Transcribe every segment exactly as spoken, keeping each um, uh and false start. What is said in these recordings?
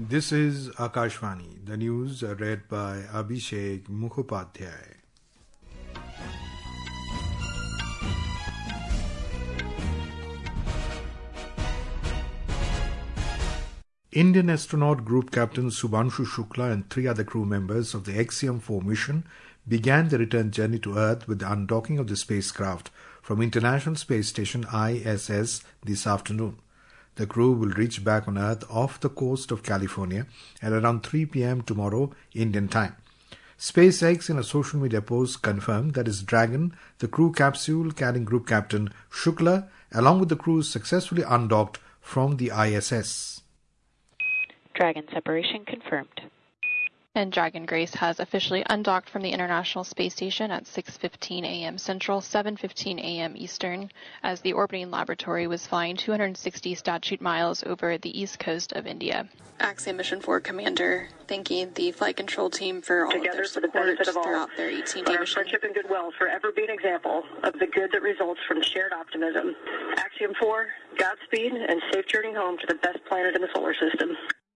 This is Akashvani. The news are read by Abhishek Mukhopadhyay. Indian astronaut group captain Subhanshu Shukla and three other crew members of the Axiom four mission began the return journey to Earth with the undocking of the spacecraft from International Space Station I S S this afternoon. The crew will reach back on Earth off the coast of California at around three p.m. tomorrow Indian time. SpaceX in a social media post confirmed that its Dragon, the crew capsule carrying group captain Shukla, along with the crew successfully undocked from the I S S. Dragon separation confirmed. And Dragon Grace has officially undocked from the International Space Station at six fifteen a.m. Central, seven fifteen a.m. Eastern, as the orbiting laboratory was flying two hundred sixty statute miles over the east coast of India. Axiom Mission four Commander thanking the flight control team for all Together of their support for the benefit of all. throughout their eighteen-day Our mission. friendship and goodwill will forever be an example of the good that results from shared optimism. Axiom four, Godspeed, and safe journey home to the best planet in the solar system.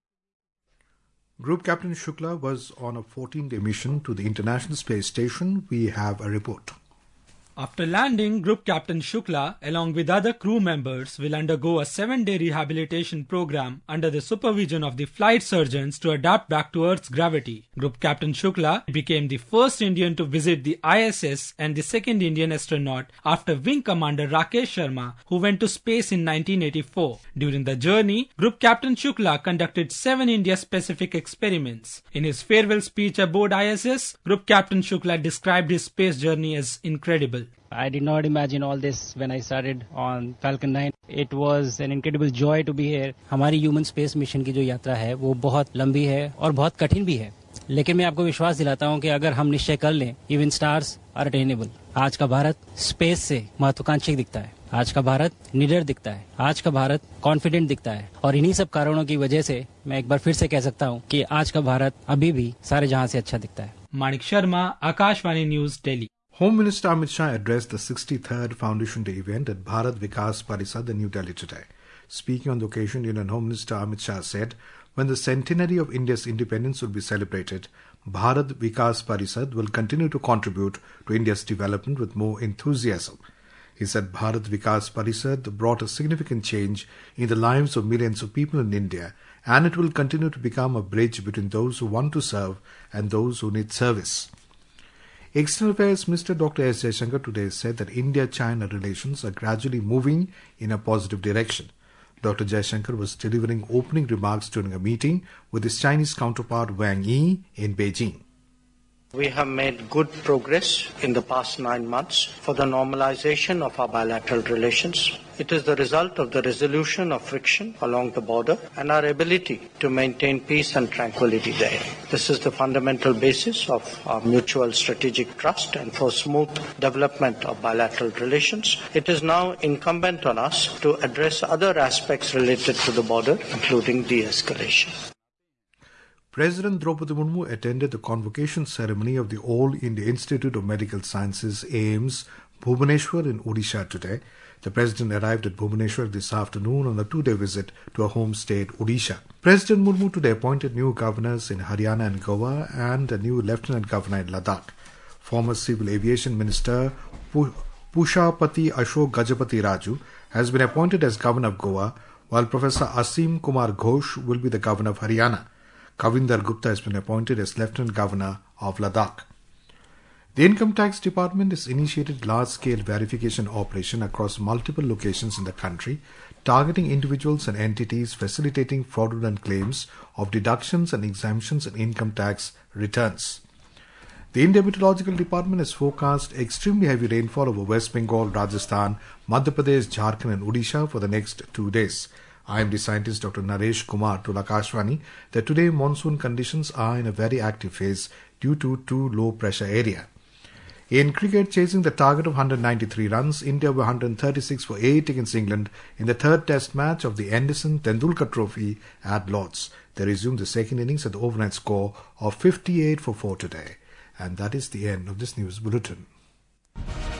Group Captain Shukla was on a fourteen-day mission to the International Space Station. We have a report. After landing, Group Captain Shukla, along with other crew members, will undergo a seven-day rehabilitation program under the supervision of the flight surgeons to adapt back to Earth's gravity. Group Captain Shukla became the first Indian to visit the I S S and the second Indian astronaut after Wing Commander Rakesh Sharma, who went to space in nineteen eighty-four. During the journey, Group Captain Shukla conducted seven India-specific experiments. In his farewell speech aboard I S S, Group Captain Shukla described his space journey as incredible. I did not imagine all this when I started on Falcon nine. It was an incredible joy to be here. हमारी human space mission की जो यात्रा है वो बहुत लंबी है और बहुत कठिन भी है, लेकिन मैं आपको विश्वास दिलाता हूं कि अगर हम निश्चय कर लें, इवन स्टार्स आर अटेनेबल. आज का भारत स्पेस से महत्वाकांक्षी दिखता है. आज का भारत निडर दिखता है. आज का भारत कॉन्फिडेंट दिखता है. और इन्हीं सब कारणों की वजह से मैं एक बार फिर से कह सकता हूं कि आज का भारत अभी भी सारे जहां से अच्छा दिखता है. Manik Sharma, Akashvani news, Delhi. Home Minister Amit Shah addressed the sixty-third Foundation Day event at Bharat Vikas Parisad in New Delhi today. Speaking on the occasion, Union Home Minister Amit Shah said, when the centenary of India's independence will be celebrated, Bharat Vikas Parisad will continue to contribute to India's development with more enthusiasm. He said Bharat Vikas Parisad brought a significant change in the lives of millions of people in India, and it will continue to become a bridge between those who want to serve and those who need service. External Affairs Minister Doctor S. Jaishankar today said that India-China relations are gradually moving in a positive direction. Doctor Jaishankar was delivering opening remarks during a meeting with his Chinese counterpart Wang Yi in Beijing. We have made good progress in the past nine months for the normalization of our bilateral relations. It is the result of the resolution of friction along the border and our ability to maintain peace and tranquility there. This is the fundamental basis of our mutual strategic trust and for smooth development of bilateral relations. It is now incumbent on us to address other aspects related to the border, including de-escalation. President Draupadi Murmu attended the convocation ceremony of the All India Institute of Medical Sciences, AIIMS, Bhubaneswar in Odisha today. The President arrived at Bhubaneswar this afternoon on a two-day visit to a home state, Odisha. President Murmu today appointed new governors in Haryana and Goa and a new Lieutenant Governor in Ladakh. Former Civil Aviation Minister Pushapati Ashok Gajapati Raju has been appointed as Governor of Goa, while Professor Asim Kumar Ghosh will be the Governor of Haryana. Kavinder Gupta has been appointed as Lieutenant Governor of Ladakh. The Income Tax Department has initiated large-scale verification operation across multiple locations in the country, targeting individuals and entities facilitating fraudulent claims of deductions and exemptions in income tax returns. The India Meteorological Department has forecast extremely heavy rainfall over West Bengal, Rajasthan, Madhya Pradesh, Jharkhand and Odisha for the next two days. I M D scientist Doctor Naresh Kumar told Akashvani that today monsoon conditions are in a very active phase due to two low-pressure area. In cricket, chasing the target of one hundred ninety-three runs, India were one hundred thirty-six for eight against England in the third test match of the Anderson Tendulkar Trophy at Lord's. They resumed the second innings at the overnight score of fifty-eight for four today. And that is the end of this news bulletin.